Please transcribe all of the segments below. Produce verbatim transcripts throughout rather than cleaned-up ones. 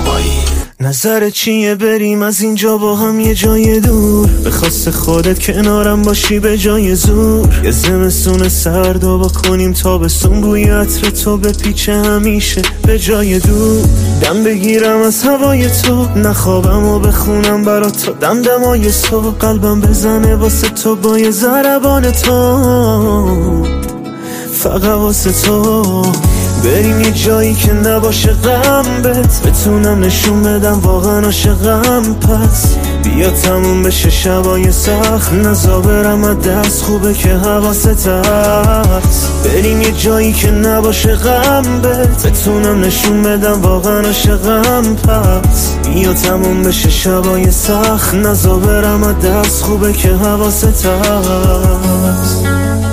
مامایی. نظر چیه بریم از اینجا با هم یه جای دور؟ به خواست خودت کنارم باشی به جای زور. یه زمستون سرد و با کنیم تابستون، بوی عطر تو به پیچه همیشه به جای دور. دم بگیرم از هوای تو، نخوابم و بخونم برات تا دم دمای صبح. قلبم بزنه واسه تو با یه ضربان تو، فقط واسه تو. بریم یه جایی که نباشه غم بهت، بتونم نشون بدم واقعا عاشقم. پس بیا تموم بشه شبای سخت، نزا برم از دست، خوبه که حواست هست. بریم یه جایی که نباشه غم بهت، بتونم نشون بدم واقعا عاشقم. پس بیا تموم بشه شبای سخت، نزا برم از دست، خوبه که حواست هست.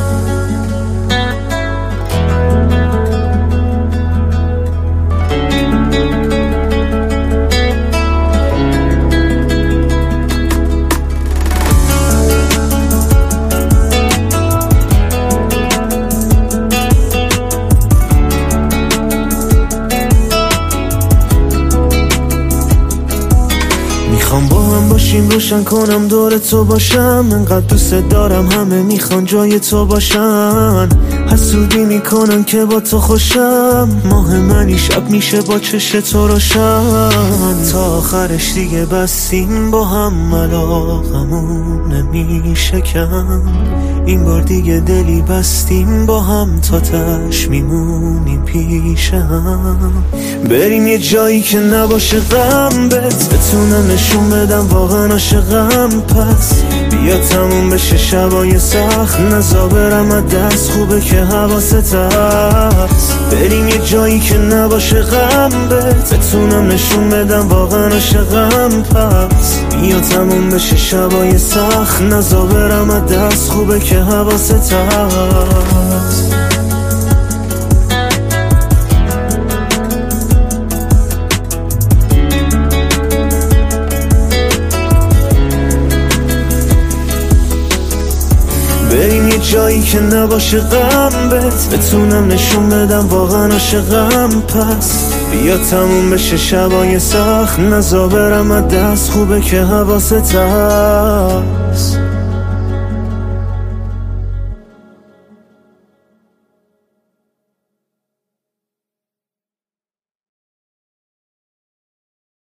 میخوام با هم باشیم، روشن کنم دور تو باشم. انقدر دوست دارم همه میخوان جای تو باشن. حسودی میکنن که با تو خوشم، ماه منی شب میشه با چش تو روشن. تا آخرش دیگه بستیم با هم، علاقمون نمیشه کم. این بار دیگه دلی بستیم با هم، تا تش میمونیم پیش هم. بریم یه جایی که نباشه غم بهت، بتونم نشون بدم واقعا عاشقم. پس بیا تموم بشه شبای سخت، نزا برم از دست، خوبه که حواست هست. بریم یه جایی که نباشه غم بهت، بتونم نشون بدم واقعا عاشقم. پس بیا تموم بشه شبای سخت، نزا برم از دست، خوبه که حواست هست. بریم یه جایی که نباشه غم بهت، بتونم نشون بدم واقعا عاشقم. پس بیا تموم بشه شبای سخت، نزا برم از دست، خوبه که حواست هست.